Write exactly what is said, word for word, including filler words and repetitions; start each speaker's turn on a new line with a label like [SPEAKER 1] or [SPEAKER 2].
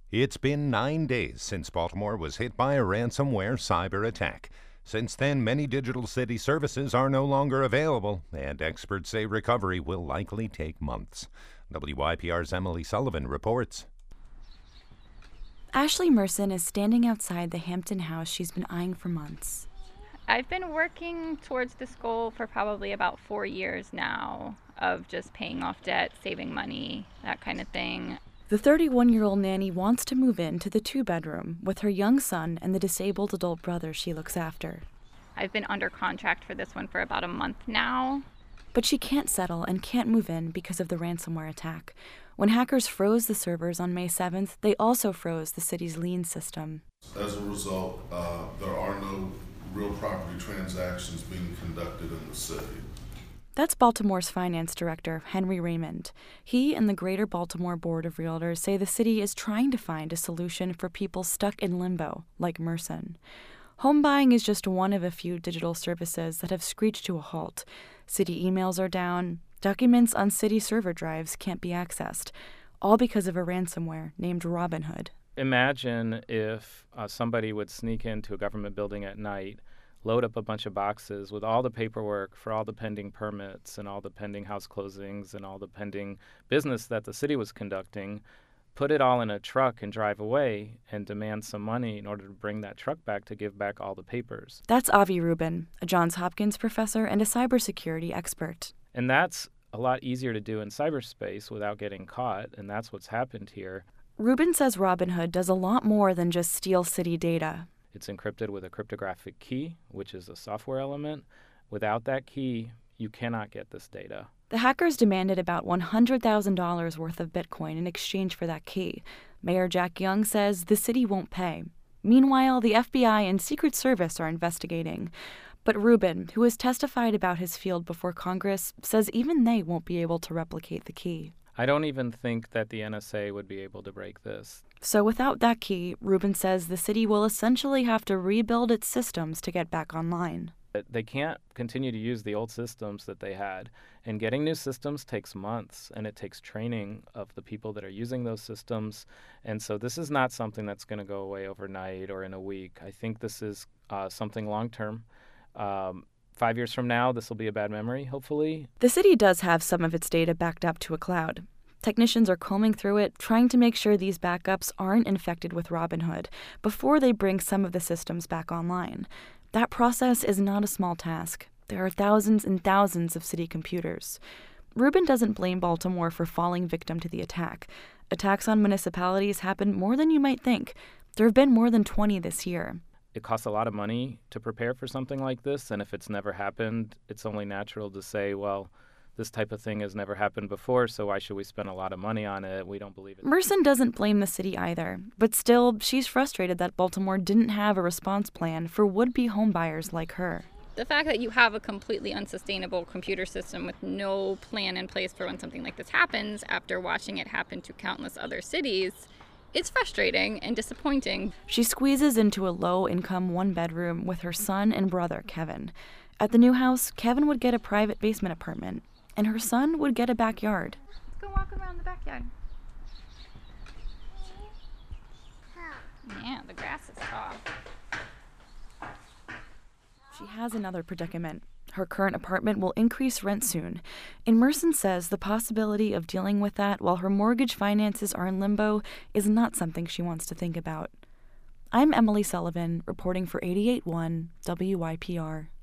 [SPEAKER 1] It's been nine days since Baltimore was hit by a ransomware cyber attack. Since then, many digital city services are no longer available, and experts say recovery will likely take months. W Y P R's Emily Sullivan reports.
[SPEAKER 2] Ashley Merson is standing outside the Hampton house she's been eyeing for months.
[SPEAKER 3] I've been working towards this goal for probably about four years now of just paying off debt, saving money, that kind of thing.
[SPEAKER 2] The thirty-one-year-old nanny wants to move into the two-bedroom with her young son and the disabled adult brother she looks after.
[SPEAKER 3] I've been under contract for this one for about a month now.
[SPEAKER 2] But she can't settle and can't move in because of the ransomware attack. When hackers froze the servers on May seventh, they also froze the city's lien system.
[SPEAKER 4] As a result, uh, there are no real property transactions being conducted in the city.
[SPEAKER 2] That's Baltimore's finance director, Henry Raymond. He and the Greater Baltimore Board of Realtors say the city is trying to find a solution for people stuck in limbo, like Merson. Home buying is just one of a few digital services that have screeched to a halt. City emails are down, documents on city server drives can't be accessed, all because of a ransomware named Robinhood.
[SPEAKER 5] Imagine if uh, somebody would sneak into a government building at night, load up a bunch of boxes with all the paperwork for all the pending permits and all the pending house closings and all the pending business that the city was conducting, put it all in a truck and drive away and demand some money in order to bring that truck back to give back all the papers.
[SPEAKER 2] That's Avi Rubin, a Johns Hopkins professor and a cybersecurity expert.
[SPEAKER 5] And that's a lot easier to do in cyberspace without getting caught, and that's what's happened here.
[SPEAKER 2] Rubin says Robinhood does a lot more than just steal city data.
[SPEAKER 5] It's encrypted with a cryptographic key, which is a software element. Without that key, you cannot get this data.
[SPEAKER 2] The hackers demanded about one hundred thousand dollars worth of Bitcoin in exchange for that key. Mayor Jack Young says the city won't pay. Meanwhile, the F B I and Secret Service are investigating. But Rubin, who has testified about his field before Congress, says even they won't be able to replicate the key.
[SPEAKER 5] I don't even think that the N S A would be able to break this.
[SPEAKER 2] So without that key, Rubin says the city will essentially have to rebuild its systems to get back online.
[SPEAKER 5] They can't continue to use the old systems that they had. And getting new systems takes months, and it takes training of the people that are using those systems. And so this is not something that's going to go away overnight or in a week. I think this is uh, something long-term. Um, five years from now, this will be a bad memory, hopefully.
[SPEAKER 2] The city does have some of its data backed up to a cloud. Technicians are combing through it, trying to make sure these backups aren't infected with Robinhood before they bring some of the systems back online. That process is not a small task. There are thousands and thousands of city computers. Rubin doesn't blame Baltimore for falling victim to the attack. Attacks on municipalities happen more than you might think. There have been more than twenty this year.
[SPEAKER 5] It costs a lot of money to prepare for something like this, and if it's never happened, it's only natural to say, well, this type of thing has never happened before, so why should we spend a lot of money on it? We don't believe it.
[SPEAKER 2] Merson doesn't blame the city either, but still, she's frustrated that Baltimore didn't have a response plan for would-be homebuyers like her.
[SPEAKER 3] The fact that you have a completely unsustainable computer system with no plan in place for when something like this happens, after watching it happen to countless other cities, it's frustrating and disappointing.
[SPEAKER 2] She squeezes into a low-income one-bedroom with her son and brother, Kevin. At the new house, Kevin would get a private basement apartment, and her son would get a backyard.
[SPEAKER 3] Let's go walk around the backyard. Yeah, the grass is soft.
[SPEAKER 2] She has another predicament. Her current apartment will increase rent soon, and Merson says the possibility of dealing with that while her mortgage finances are in limbo is not something she wants to think about. I'm Emily Sullivan, reporting for eighty-eight point one W Y P R.